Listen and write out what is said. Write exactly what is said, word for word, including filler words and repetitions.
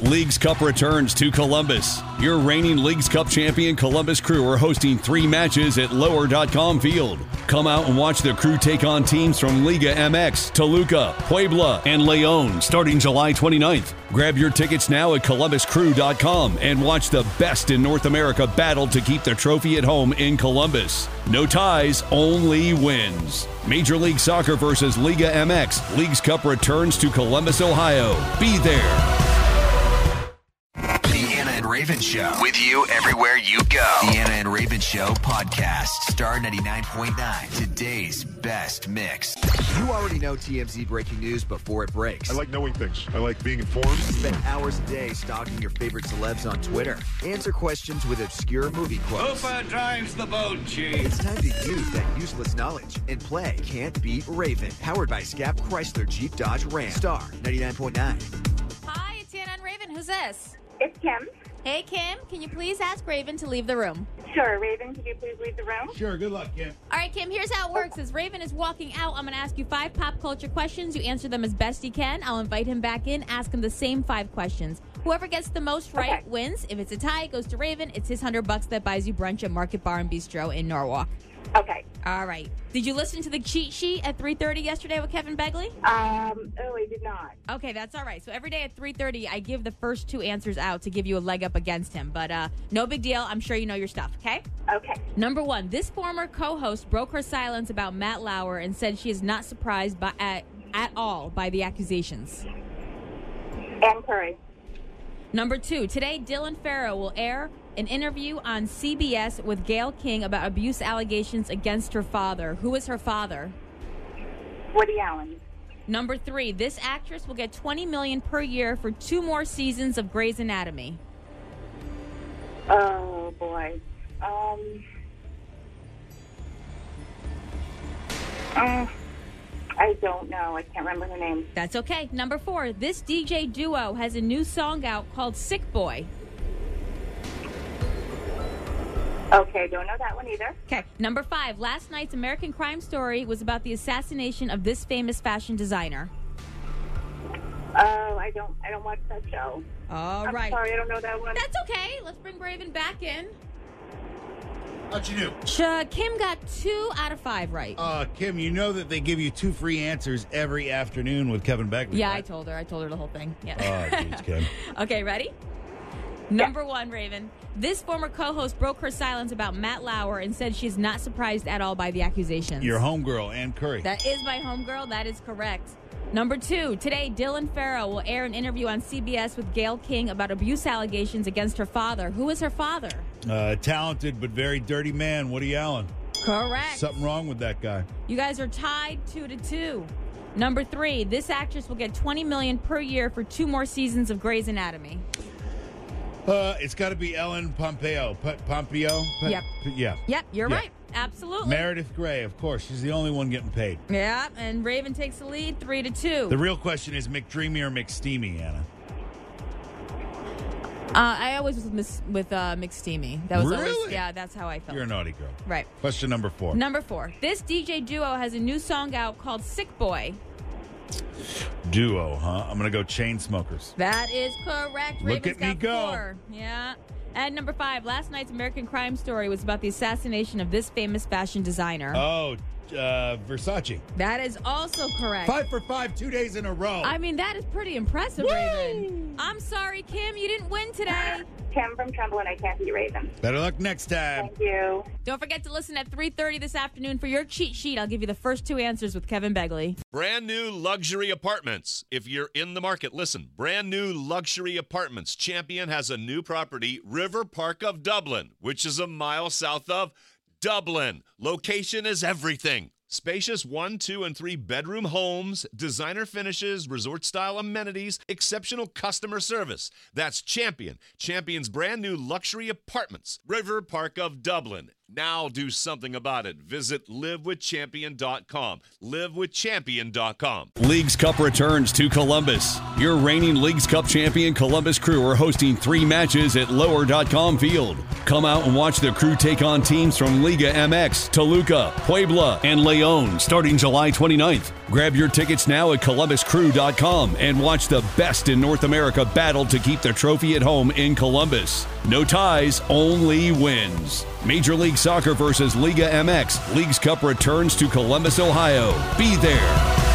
Leagues Cup returns to Columbus. Your reigning Leagues Cup champion Columbus Crew are hosting three matches at lower dot com Field. Come out and watch the Crew take on teams from Liga M X, Toluca, Puebla, and León starting July twenty-ninth. Grab your tickets now at columbus crew dot com and watch the best in North America battle to keep the trophy at home in Columbus. No ties, only wins. Major League Soccer versus Liga M X. Leagues Cup returns to Columbus, Ohio. Be there. The Anna and Raven Show. With you everywhere you go. The Anna and Raven Show podcast. Star ninety-nine point nine. Today's best mix. You already know T M Z breaking news before it breaks. I like knowing things. I like being informed. Spend hours a day stalking your favorite celebs on Twitter. Answer questions with obscure movie quotes. Hooper drives the boat, Chief. It's time to use that useless knowledge and play Can't Beat Raven. Powered by Scap Chrysler Jeep Dodge Ram. Star ninety-nine point nine. Hi, it's Anna and Raven. Who's this? It's Kim. Hey, Kim. Can you please ask Raven to leave the room? Sure. Raven, could you please leave the room? Sure. Good luck, Kim. All right, Kim, here's how it works. As Raven is walking out, I'm going to ask you five pop culture questions. You answer them as best you can. I'll invite him back in, ask him the same five questions. Whoever gets the most right Okay. wins. If it's a tie, it goes to Raven. It's his one hundred bucks that buys you brunch at Market Bar and Bistro in Norwalk. Okay. All right. Did you listen to the cheat sheet at three thirty yesterday with Kevin Begley? Um, oh, I did not. Okay, that's all right. So every day at three thirty, I give the first two answers out to give you a leg up against him. But uh, no big deal. I'm sure you know your stuff, okay? Okay. Number one, this former co-host broke her silence about Matt Lauer and said she is not surprised by, at, at all by the accusations. Ann Curry. Number two, today Dylan Farrow will air an interview on C B S with Gayle King about abuse allegations against her father. Who is her father? Woody Allen. Number three, this actress will get twenty million dollars per year for two more seasons of Grey's Anatomy. Oh, boy. Um, uh, I don't know. I can't remember her name. That's okay. Number four, this D J duo has a new song out called Sick Boy. Okay, don't know that one either. Okay. Number five, last night's American Crime Story was about the assassination of this famous fashion designer. Oh, I don't I don't watch that show. All I'm right. sorry, I don't know that one. That's okay. Let's bring Raven back in. How'd you do? Ch- Kim got two out of five right. Uh, Kim, you know that they give you two free answers every afternoon with Kevin Begley. yeah, I right? told her. I told her the whole thing. Yeah. Oh, jeez, Kim. Okay, ready? Number one, Raven. This former co-host broke her silence about Matt Lauer and said she's not surprised at all by the accusations. Your homegirl, Ann Curry. That is my homegirl. That is correct. Number two, today Dylan Farrow will air an interview on C B S with Gayle King about abuse allegations against her father. Who is her father? Uh, talented but very dirty man, Woody Allen. Correct. Something wrong with that guy. You guys are tied two to two. Number three, this actress will get twenty million dollars per year for two more seasons of Grey's Anatomy. Uh, it's got to be Ellen Pompeo. P- Pompeo? P- Yep. P- yeah. Yep, you're Yeah. right. Absolutely. Meredith Grey, of course. She's the only one getting paid. Yeah, and Raven takes the lead, three to two. The real question is McDreamy or McSteamy, Anna? Uh, I always was mis- with uh, McSteamy. That was always, Really? yeah, that's how I felt. You're a naughty girl. Right. Question number four. Number four. This D J duo has a new song out called Sick Boy. Duo, huh? I'm going to go Chainsmokers. That is correct. Look Raven's at me got go. four. Yeah. And number five. Last night's American Crime Story was about the assassination of this famous fashion designer. Oh, uh, Versace. That is also correct. Five for five, two days in a row. I mean, that is pretty impressive, Woo! Raven. I'm sorry, Kim. You didn't win today. Kim from Trumbull, and I can't beat Raven. Better luck next time. Thank you. Don't forget to listen at three thirty this afternoon for your cheat sheet. I'll give you the first two answers with Kevin Begley. Brand new luxury apartments. If you're in the market, listen. Brand new luxury apartments. Champion has a new property, River Park of Dublin, which is a mile south of Dublin. Location is everything. Spacious one, two, and three bedroom homes, designer finishes, resort-style amenities, exceptional customer service. That's Champion. Champion's brand new luxury apartments, River Park of Dublin. Now do something about it. Visit live with champion dot com. live with champion dot com. Leagues Cup returns to Columbus. Your reigning Leagues Cup champion Columbus Crew are hosting three matches at lower dot com field. Come out and watch the Crew take on teams from Liga M X, Toluca, Puebla, and Leon starting July twenty-ninth. Grab your tickets now at columbus crew dot com and watch the best in North America battle to keep the trophy at home in Columbus. No ties, only wins. Major League Soccer versus Liga M X. Leagues Cup returns to Columbus, Ohio. Be there.